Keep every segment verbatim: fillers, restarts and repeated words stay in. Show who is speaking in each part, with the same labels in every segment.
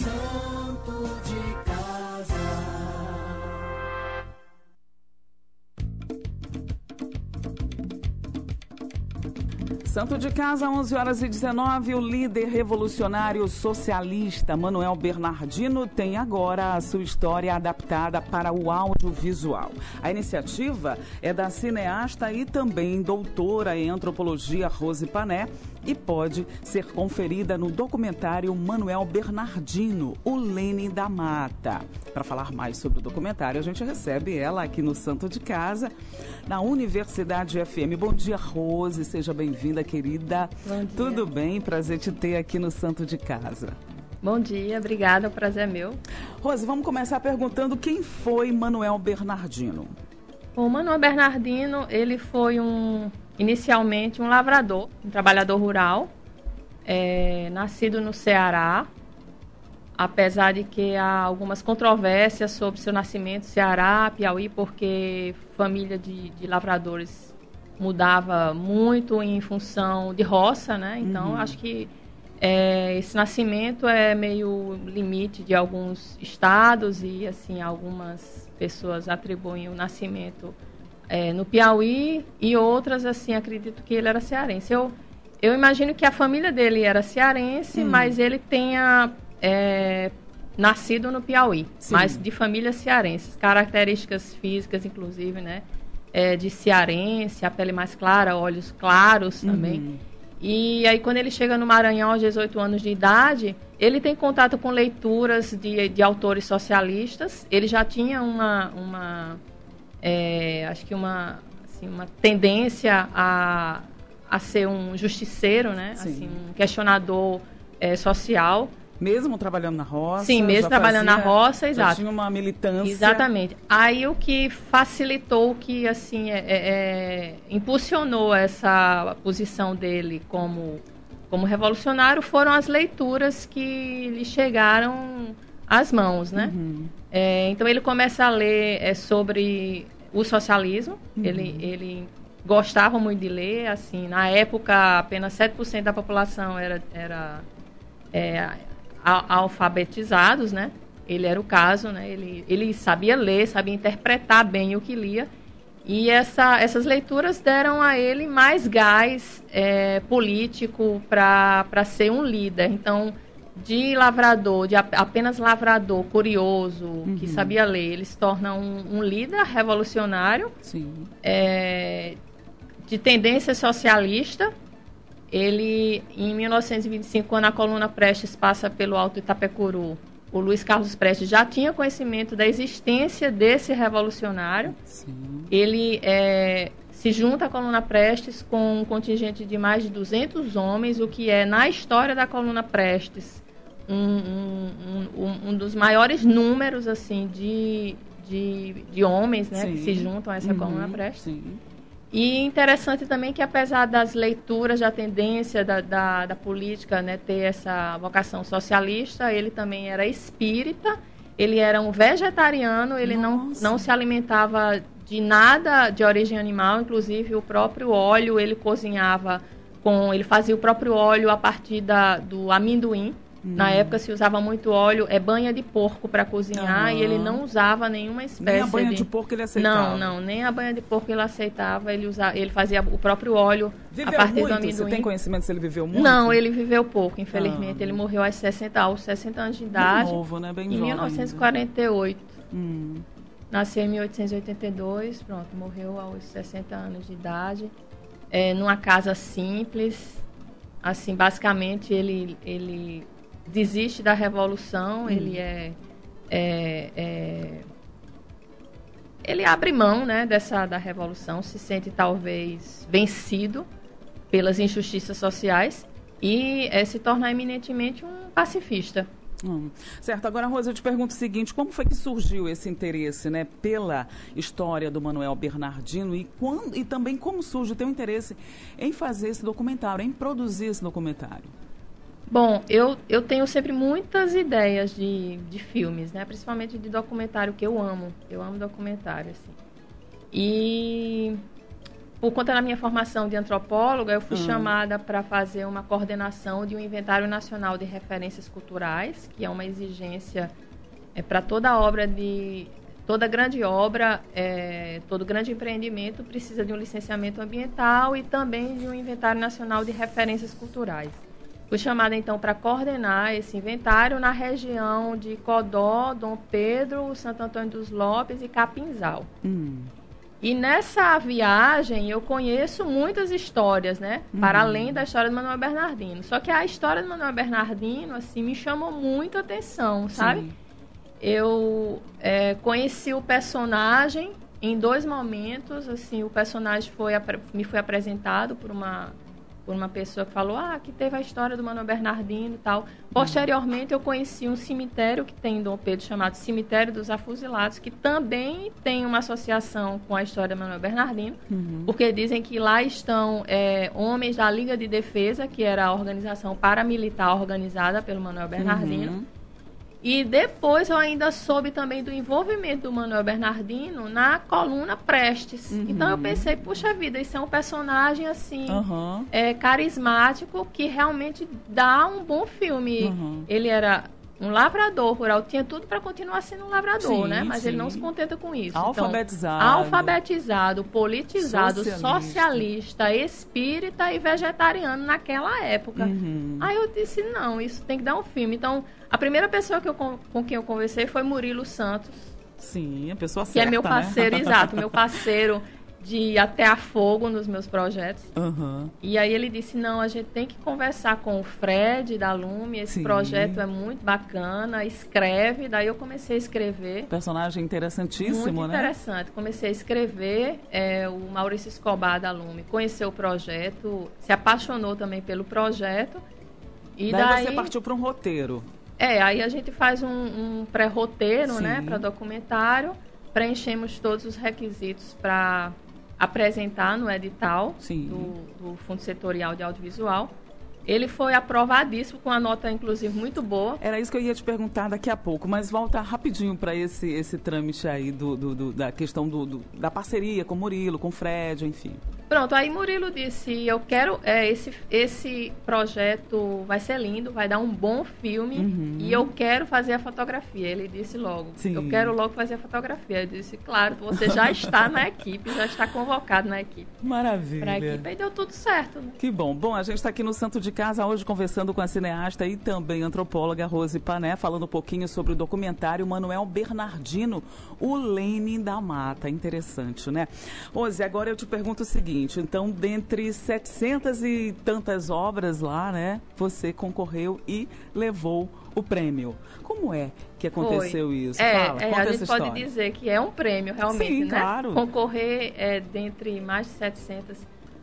Speaker 1: Santo de Casa.
Speaker 2: Santo de Casa, onze horas e dezenove, o líder revolucionário socialista Manuel Bernardino tem agora a sua história adaptada para o audiovisual. A iniciativa é da cineasta e também doutora em antropologia Rose Pané e pode ser conferida no documentário Manuel Bernardino, o Lênin da Mata. Para falar mais sobre o documentário, a gente recebe ela aqui no Santo de Casa, na Universidade F M. Bom dia, Rose, seja bem-vinda, querida.
Speaker 3: Bom dia.
Speaker 2: Tudo bem? Prazer te ter aqui no Santo de Casa.
Speaker 3: Bom dia, obrigada, o prazer é meu.
Speaker 2: Rose, vamos começar perguntando quem foi Manuel Bernardino.
Speaker 3: O Manuel Bernardino, ele foi um, inicialmente um lavrador, um trabalhador rural, é, nascido no Ceará, apesar de que há algumas controvérsias sobre seu nascimento, Ceará, Piauí, porque família de, de lavradores mudava muito em função de roça, né? Então,
Speaker 2: Uhum.
Speaker 3: acho que é, esse nascimento é meio limite de alguns estados e, assim, algumas pessoas atribuem o nascimento é, no Piauí e outras, assim, acredito que ele era cearense. Eu, eu imagino que a família dele era cearense,
Speaker 2: Hum.
Speaker 3: mas ele tenha é, nascido no Piauí,
Speaker 2: Sim.
Speaker 3: mas de família cearense. Características físicas, inclusive, né? É, de cearense, a pele mais clara, olhos claros também.
Speaker 2: Uhum.
Speaker 3: E aí, quando ele chega no Maranhão aos dezoito anos de idade, ele tem contato com leituras de, de autores socialistas. Ele já tinha uma, uma é, acho que uma, assim, uma tendência a, a ser um justiceiro, né? Assim, um questionador é, social.
Speaker 2: Mesmo trabalhando na roça?
Speaker 3: Sim, mesmo
Speaker 2: já
Speaker 3: trabalhando
Speaker 2: fazia,
Speaker 3: na roça, exato.
Speaker 2: Já tinha uma militância.
Speaker 3: Exatamente. Aí o que facilitou, que assim, é, é, impulsionou essa posição dele como, como revolucionário foram as leituras que lhe chegaram às mãos, né?
Speaker 2: Uhum.
Speaker 3: É, então ele começa a ler é, sobre o socialismo,
Speaker 2: Uhum.
Speaker 3: ele, ele gostava muito de ler, assim, na época apenas sete por cento da população era... era é, alfabetizados, né? Ele era o caso, né? Ele, ele sabia ler, sabia interpretar bem o que lia. E essa, essas leituras deram a ele mais gás é, político para ser um líder. Então, de lavrador, de apenas lavrador curioso, uhum. que sabia ler, ele se torna um, um líder revolucionário.
Speaker 2: Sim.
Speaker 3: É, de tendência socialista. Ele, em mil novecentos e vinte e cinco, quando a coluna Prestes passa pelo Alto Itapecuru, o Luiz Carlos Prestes já tinha conhecimento da existência desse revolucionário.
Speaker 2: Sim.
Speaker 3: Ele é, se junta à coluna Prestes com um contingente de mais de duzentos homens, o que é, na história da coluna Prestes, um, um, um, um dos maiores números assim, de, de, de homens, né, que se juntam a essa uhum. coluna Prestes.
Speaker 2: Sim.
Speaker 3: E interessante também que, apesar das leituras, da tendência da, da, da política, né, ter essa vocação socialista, ele também era espírita, ele era um vegetariano, ele não, não se alimentava de nada de origem animal, inclusive o próprio óleo ele cozinhava com, ele fazia o próprio óleo a partir da, do amendoim. Hum. Na época se usava muito óleo, é banha de porco para cozinhar, uhum. e ele não usava nenhuma espécie de...
Speaker 2: Nem a banha de... de porco ele aceitava?
Speaker 3: Não, não, nem a banha de porco ele aceitava, ele, usava, ele fazia o próprio óleo
Speaker 2: viveu
Speaker 3: a partir
Speaker 2: muito?
Speaker 3: do amendoim.
Speaker 2: Você tem conhecimento se ele viveu muito?
Speaker 3: Não, ele viveu pouco, infelizmente.
Speaker 2: Ah.
Speaker 3: Ele morreu aos sessenta, aos sessenta anos de idade.
Speaker 2: Bem novo, né? Bem
Speaker 3: em
Speaker 2: jovem
Speaker 3: mil novecentos e quarenta e oito.
Speaker 2: Hum.
Speaker 3: Nasceu em mil oitocentos e oitenta e dois, pronto, morreu aos sessenta anos de idade. É, numa casa simples. Assim, basicamente, ele... ele desiste da revolução, hum. ele é, é, é ele abre mão, né, dessa da revolução, se sente talvez vencido pelas injustiças sociais e é, se torna eminentemente um pacifista.
Speaker 2: Hum. Certo, agora, Rosa, eu te pergunto o seguinte, como foi que surgiu esse interesse, né, pela história do Manuel Bernardino e, quando, e também como surge o teu interesse em fazer esse documentário, em produzir esse documentário?
Speaker 3: Bom, eu, eu tenho sempre muitas ideias de, de filmes, né? Principalmente de documentário, que eu amo. Eu amo documentário, assim. E por conta da minha formação de antropóloga, eu fui
Speaker 2: Hum.
Speaker 3: chamada para fazer uma coordenação de um inventário nacional de referências culturais, que é uma exigência é, para toda obra de toda grande obra, é, todo grande empreendimento precisa de um licenciamento ambiental e também de um inventário nacional de referências culturais. Fui chamada então para coordenar esse inventário na região de Codó, Dom Pedro, Santo Antônio dos Lopes e Capinzal.
Speaker 2: Hum.
Speaker 3: E nessa viagem eu conheço muitas histórias, né?
Speaker 2: Uhum.
Speaker 3: Para além da história do Manuel Bernardino. Só que a história do Manuel Bernardino, assim, me chamou muito a atenção, sabe?
Speaker 2: Sim.
Speaker 3: Eu é, conheci o personagem em dois momentos, assim, o personagem foi, me foi apresentado por uma... por uma pessoa que falou, ah, que teve a história do Manuel Bernardino e tal. Posteriormente, eu conheci um cemitério que tem em Dom Pedro, chamado Cemitério dos Afuzilados, que também tem uma associação com a história do Manuel Bernardino,
Speaker 2: Uhum.
Speaker 3: porque dizem que lá estão é, homens da Liga de Defesa, que era a organização paramilitar organizada pelo Manuel Bernardino.
Speaker 2: Uhum.
Speaker 3: E depois eu ainda soube também do envolvimento do Manuel Bernardino na coluna Prestes.
Speaker 2: Uhum.
Speaker 3: Então eu pensei, puxa vida, isso é um personagem assim,
Speaker 2: Uhum.
Speaker 3: é, carismático, que realmente dá um bom filme.
Speaker 2: Uhum.
Speaker 3: Ele era um lavrador rural, tinha tudo para continuar sendo um lavrador,
Speaker 2: Sim,
Speaker 3: né? Mas
Speaker 2: sim.
Speaker 3: ele não se contenta com isso.
Speaker 2: Alfabetizado.
Speaker 3: Então, alfabetizado, politizado,
Speaker 2: Socialista.
Speaker 3: socialista, espírita e vegetariano naquela época.
Speaker 2: Uhum.
Speaker 3: Aí eu disse, não, isso tem que dar um filme. Então, a primeira pessoa que eu, com, com quem eu conversei foi Murilo Santos,
Speaker 2: Sim, a pessoa
Speaker 3: que
Speaker 2: certa,
Speaker 3: é meu parceiro,
Speaker 2: né?
Speaker 3: exato, meu parceiro de ir até a fogo nos meus projetos.
Speaker 2: Uhum.
Speaker 3: E aí ele disse, não, a gente tem que conversar com o Fred da Lume, esse
Speaker 2: Sim.
Speaker 3: projeto é muito bacana, escreve. Daí eu comecei a escrever.
Speaker 2: Personagem interessantíssimo,
Speaker 3: Muito
Speaker 2: né?
Speaker 3: interessante. Comecei a escrever, é, o Maurício Escobar da Lume conheceu o projeto, se apaixonou também pelo projeto. E
Speaker 2: daí,
Speaker 3: daí
Speaker 2: você partiu para um roteiro.
Speaker 3: É, aí a gente faz um, um pré-roteiro,
Speaker 2: Sim.
Speaker 3: né, para documentário, preenchemos todos os requisitos para apresentar no edital
Speaker 2: Sim.
Speaker 3: do, do Fundo Setorial de Audiovisual. Ele foi aprovadíssimo, com uma nota, inclusive, muito boa.
Speaker 2: Era isso que eu ia te perguntar daqui a pouco, mas volta rapidinho para esse, esse trâmite aí do, do, do- da questão do, do- da parceria com o Murilo, com o Fred, enfim.
Speaker 3: Pronto, aí Murilo disse, eu quero, é, esse, esse projeto vai ser lindo, vai dar um bom filme,
Speaker 2: Uhum.
Speaker 3: e eu quero fazer a fotografia. Ele disse logo,
Speaker 2: Sim.
Speaker 3: eu quero logo fazer a fotografia. Eu disse, claro, você já está na equipe, já está convocado na equipe.
Speaker 2: Maravilha.
Speaker 3: Pra equipe, aí deu tudo certo, né?
Speaker 2: Que bom. Bom, a gente está aqui no Santo de Casa hoje conversando com a cineasta e também antropóloga Rose Pané, falando um pouquinho sobre o documentário Manuel Bernardino, o Lenin da Mata. Interessante, né? Rose, agora eu te pergunto o seguinte, então, dentre setecentas e tantas obras lá, né, você concorreu e levou o prêmio. Como é que aconteceu
Speaker 3: Foi.
Speaker 2: isso?
Speaker 3: É,
Speaker 2: Fala,
Speaker 3: é,
Speaker 2: conta
Speaker 3: a
Speaker 2: essa
Speaker 3: gente
Speaker 2: história.
Speaker 3: pode dizer que é um prêmio, realmente,
Speaker 2: Sim,
Speaker 3: né?
Speaker 2: claro.
Speaker 3: Concorrer é, dentre mais de setecentas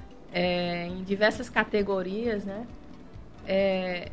Speaker 3: é, em diversas categorias, né? É,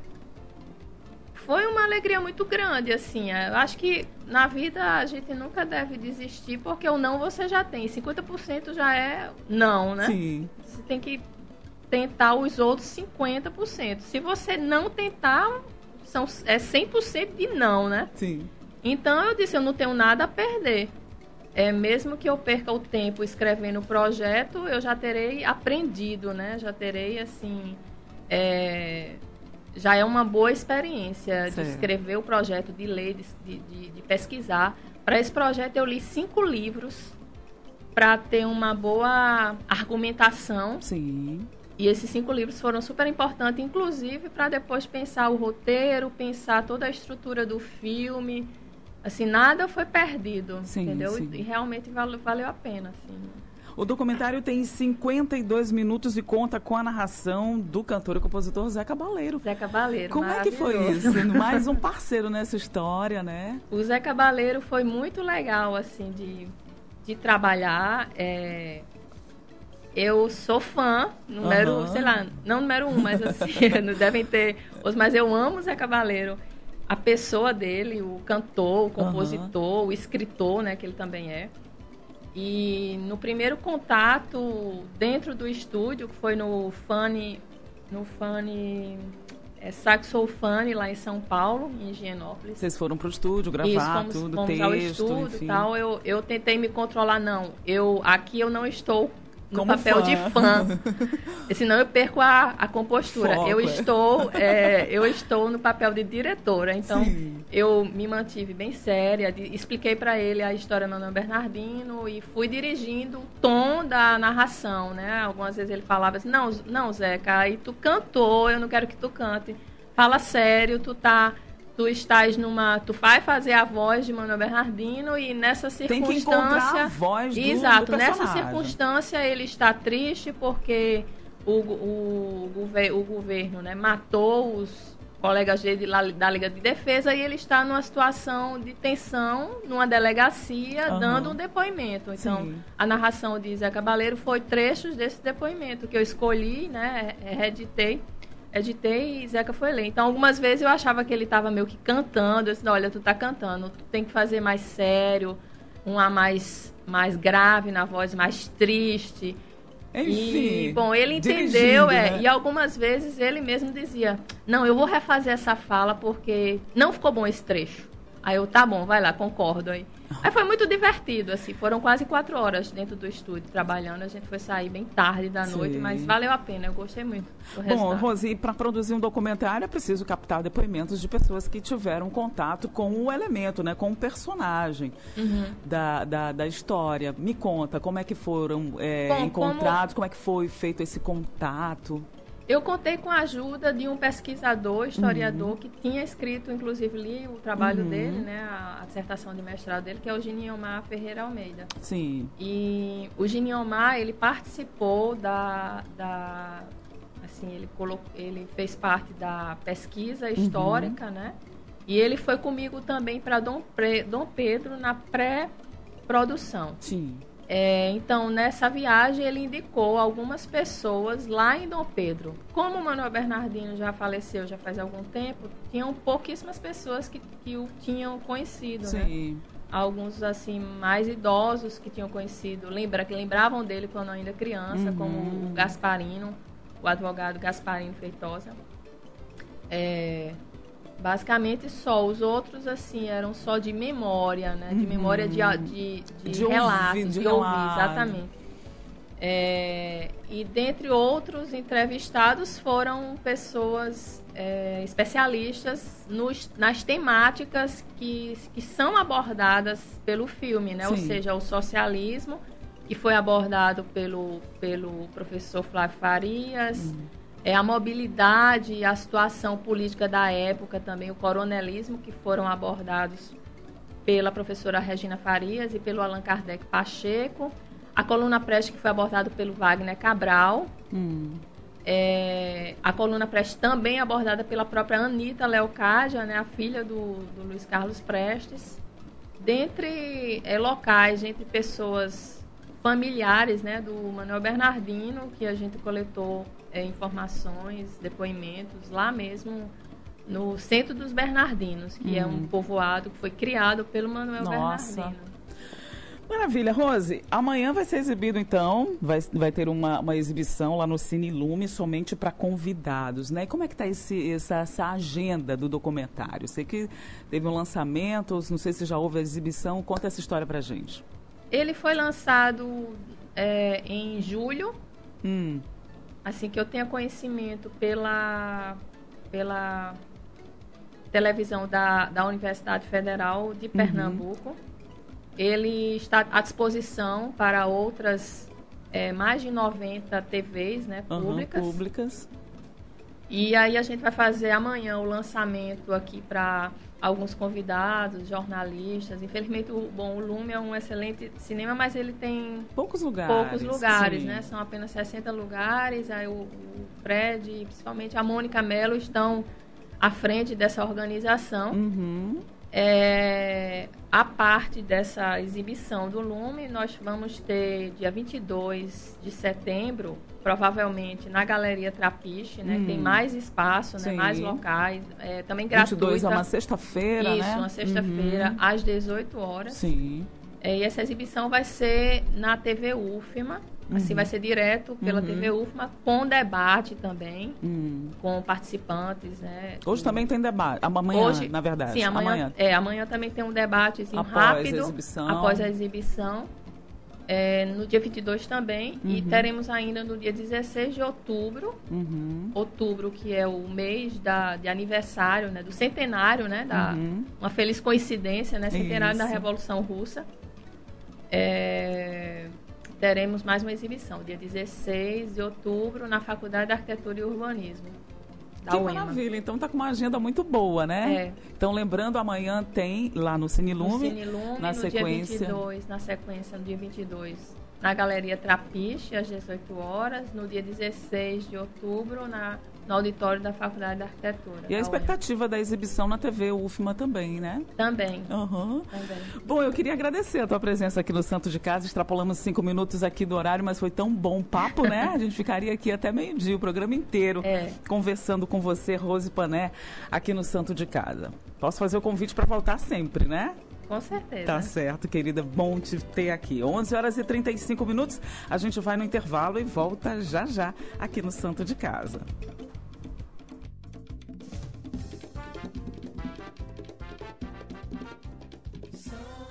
Speaker 3: foi uma alegria muito grande, assim. Eu acho que na vida a gente nunca deve desistir, porque o não você já tem. cinquenta por cento já é não, né?
Speaker 2: Sim.
Speaker 3: Você tem que tentar os outros cinquenta por cento. Se você não tentar, são, é cem por cento de não, né?
Speaker 2: Sim.
Speaker 3: Então eu disse, eu não tenho nada a perder. É, mesmo que eu perca o tempo escrevendo o projeto, eu já terei aprendido, né? Já terei, assim... é, já é uma boa experiência
Speaker 2: Certo.
Speaker 3: de escrever o projeto, de ler, de, de, de pesquisar. Para esse projeto eu li cinco livros para ter uma boa argumentação.
Speaker 2: Sim.
Speaker 3: E esses cinco livros foram super importantes, inclusive para depois pensar o roteiro, pensar toda a estrutura do filme. Assim, nada foi perdido,
Speaker 2: Sim,
Speaker 3: entendeu?
Speaker 2: sim.
Speaker 3: E realmente valeu, valeu a pena, assim.
Speaker 2: O documentário tem cinquenta e dois minutos e conta com a narração do cantor e compositor Zé Cabaleiro.
Speaker 3: Zé Cabaleiro,
Speaker 2: Como é que foi
Speaker 3: maravilhoso.
Speaker 2: isso? Mais um parceiro nessa história, né?
Speaker 3: O Zé Cabaleiro foi muito legal, assim, de, de trabalhar. É... Eu sou fã, número,
Speaker 2: Aham.
Speaker 3: sei lá, não número um, mas assim, não devem ter outros, mas eu amo o Zé Cabaleiro. A pessoa dele, o cantor, o compositor, o escritor, né, que ele também é. E no primeiro contato dentro do estúdio, que foi no Funny, no Funny, é, Saxo Funny, lá em São Paulo, em Higienópolis.
Speaker 2: Vocês foram pro estúdio gravar
Speaker 3: Isso, fomos,
Speaker 2: tudo,
Speaker 3: fomos
Speaker 2: texto,
Speaker 3: ao estúdio
Speaker 2: enfim.
Speaker 3: e tal. Eu, eu tentei me controlar, não. Eu, aqui eu não estou no
Speaker 2: Como
Speaker 3: papel
Speaker 2: fã.
Speaker 3: de fã. Senão eu perco a, a compostura.
Speaker 2: Foco,
Speaker 3: eu
Speaker 2: é.
Speaker 3: estou é, eu estou no papel de diretora. Então,
Speaker 2: Sim.
Speaker 3: eu me mantive bem séria, de, expliquei para ele a história do Manuel Bernardino e fui dirigindo o tom da narração, né? Algumas vezes ele falava assim, não, não, Zeca, aí tu cantou, eu não quero que tu cante. Fala sério, tu tá... Tu estás numa... Tu vai fazer a voz de Manuel Bernardino e nessa circunstância...
Speaker 2: Tem que encontrar a voz do,
Speaker 3: Exato.
Speaker 2: do
Speaker 3: Nessa
Speaker 2: personagem.
Speaker 3: circunstância, ele está triste porque o, o, o, o governo, né, matou os colegas dele da, da Liga de Defesa e ele está numa situação de tensão, numa delegacia,
Speaker 2: Uhum.
Speaker 3: dando um depoimento. Então,
Speaker 2: Sim.
Speaker 3: a narração de Zé Cabaleiro foi trechos desse depoimento que eu escolhi, né, reeditei. Editei e Zeca foi ler. Então, algumas vezes eu achava que ele estava meio que cantando. Eu disse, olha, tu tá cantando, tu tem que fazer mais sério, um ar mais, mais grave na voz, mais triste.
Speaker 2: Enfim,
Speaker 3: E, bom, ele entendeu,
Speaker 2: dirigindo,
Speaker 3: é,
Speaker 2: né?
Speaker 3: e algumas vezes ele mesmo dizia, não, eu vou refazer essa fala porque não ficou bom esse trecho. Aí eu, tá bom, vai lá, concordo. Aí, aí foi muito divertido, assim, foram quase quatro horas dentro do estúdio trabalhando, a gente foi sair bem tarde da
Speaker 2: Sim.
Speaker 3: noite, mas valeu a pena, eu gostei muito do
Speaker 2: Bom,
Speaker 3: resultado.
Speaker 2: Rosi, para produzir um documentário é preciso captar depoimentos de pessoas que tiveram contato com o elemento, né, com o personagem
Speaker 3: Uhum.
Speaker 2: da, da, da história. Me conta, como é que foram é,
Speaker 3: Bom,
Speaker 2: encontrados, como... como é que foi feito esse contato?
Speaker 3: Eu contei com a ajuda de um pesquisador, historiador,
Speaker 2: Uhum.
Speaker 3: que tinha escrito, inclusive li o trabalho
Speaker 2: Uhum.
Speaker 3: dele, né, a, a dissertação de mestrado dele, que é o Giniomar Ferreira Almeida.
Speaker 2: Sim.
Speaker 3: E o Giniomar, ele participou da, da assim, ele, colocou, ele fez parte da pesquisa histórica, uhum. né? E ele foi comigo também para Dom, Dom Pedro na pré-produção.
Speaker 2: Sim.
Speaker 3: É, então, nessa viagem, ele indicou algumas pessoas lá em Dom Pedro. Como o Manuel Bernardino já faleceu já faz algum tempo, tinham pouquíssimas pessoas que, que o tinham conhecido,
Speaker 2: Sim.
Speaker 3: né? Alguns, assim, mais idosos que tinham conhecido, lembra, que lembravam dele quando ainda criança,
Speaker 2: uhum.
Speaker 3: como o Gasparino, o advogado Gasparino Feitosa. É... Basicamente só, os outros assim eram só de memória, né? De
Speaker 2: uhum.
Speaker 3: memória de, de, de,
Speaker 2: de
Speaker 3: relatos,
Speaker 2: ouvir, de,
Speaker 3: de ouvir,
Speaker 2: relato.
Speaker 3: exatamente. É, e dentre outros entrevistados foram pessoas é, especialistas nos, nas temáticas que, que são abordadas pelo filme, né? Ou seja, o socialismo, que foi abordado pelo, pelo professor Flávio Farias, uhum. É a mobilidade e a situação política da época também, o coronelismo, que foram abordados pela professora Regina Farias e pelo Allan Kardec Pacheco. A coluna Preste, que foi abordada pelo Wagner Cabral. Hum. É, a coluna Preste também abordada pela própria Anita Leocádia, né, a filha do, do Luiz Carlos Prestes. Dentre é, locais, entre pessoas familiares, né, do Manuel Bernardino, que a gente coletou É, informações, depoimentos, lá mesmo no Centro dos Bernardinos, que hum. é um povoado que foi criado pelo Manuel
Speaker 2: Nossa.
Speaker 3: Bernardino.
Speaker 2: Maravilha, Rose. Amanhã vai ser exibido, então, vai, vai ter uma, uma exibição lá no Cine Lume somente para convidados, né? E como é que está esse, essa, essa agenda do documentário? Sei que teve um lançamento, não sei se já houve a exibição, conta essa história pra gente.
Speaker 3: Ele foi lançado é, em julho,
Speaker 2: Hum.
Speaker 3: assim que eu tenha conhecimento pela, pela televisão da, da Universidade Federal de Pernambuco. Uhum. Ele está à disposição para outras é, mais de noventa T Vs, né, públicas.
Speaker 2: Uhum, públicas.
Speaker 3: E aí a gente vai fazer amanhã o lançamento aqui para alguns convidados, jornalistas. Infelizmente, o, bom, o Lume é um excelente cinema, mas ele tem
Speaker 2: poucos lugares.
Speaker 3: Poucos lugares,
Speaker 2: sim.
Speaker 3: né? São apenas sessenta lugares. Aí o, o Fred e principalmente a Mônica Mello estão à frente dessa organização.
Speaker 2: Uhum.
Speaker 3: É, a parte dessa exibição do Lume, nós vamos ter dia vinte e dois de setembro, provavelmente na Galeria Trapiche, né? Hum. Tem mais espaço, né? Mais locais, é, também gratuita.
Speaker 2: vinte e dois é uma sexta-feira, né?
Speaker 3: Isso, uma sexta-feira, uhum. às dezoito horas.
Speaker 2: Sim.
Speaker 3: É, e essa exibição vai ser na T V U F M A, uhum. assim, vai ser direto pela uhum. T V U F M A, com debate também, uhum. com participantes, né?
Speaker 2: Hoje e... também tem debate, amanhã, Hoje, na verdade.
Speaker 3: Sim, amanhã,
Speaker 2: amanhã.
Speaker 3: É, amanhã também tem um debate assim,
Speaker 2: após
Speaker 3: rápido,
Speaker 2: a exibição.
Speaker 3: após a exibição. É, no dia vinte e dois também.
Speaker 2: Uhum.
Speaker 3: E teremos ainda no dia dezesseis de outubro.
Speaker 2: Uhum.
Speaker 3: Outubro, que é o mês da, de aniversário, né, do centenário, né, da,
Speaker 2: Uhum.
Speaker 3: uma feliz coincidência, né, centenário
Speaker 2: Isso.
Speaker 3: da Revolução Russa. É, teremos mais uma exibição, dia dezesseis de outubro, na Faculdade de Arquitetura e Urbanismo. Da
Speaker 2: Que
Speaker 3: U E M A.
Speaker 2: maravilha, então tá com uma agenda muito boa, né?
Speaker 3: É.
Speaker 2: Então, lembrando, amanhã tem lá no Cine
Speaker 3: No
Speaker 2: Lume,
Speaker 3: Cine Lume,
Speaker 2: na
Speaker 3: no
Speaker 2: sequência.
Speaker 3: dia vinte e dois, na sequência, no dia vinte e dois, na Galeria Trapiche, às dezoito horas, no dia dezesseis de outubro, na, no auditório da Faculdade de Arquitetura.
Speaker 2: E a
Speaker 3: da
Speaker 2: expectativa da exibição na T V U F M A também, né?
Speaker 3: U E M A. Também.
Speaker 2: Uhum.
Speaker 3: Também.
Speaker 2: Bom, eu queria agradecer a tua presença aqui no Santo de Casa. Extrapolamos cinco minutos aqui do horário, mas foi tão bom o papo, né? A gente ficaria aqui até meio-dia, o programa inteiro,
Speaker 3: É.
Speaker 2: conversando com você, Rose Pané, aqui no Santo de Casa. Posso fazer o convite para voltar sempre, né?
Speaker 3: Com certeza.
Speaker 2: Tá certo, querida. Bom te ter aqui. onze horas e trinta e cinco minutos. A gente vai no intervalo e volta já já aqui no Santo de Casa.
Speaker 1: Santo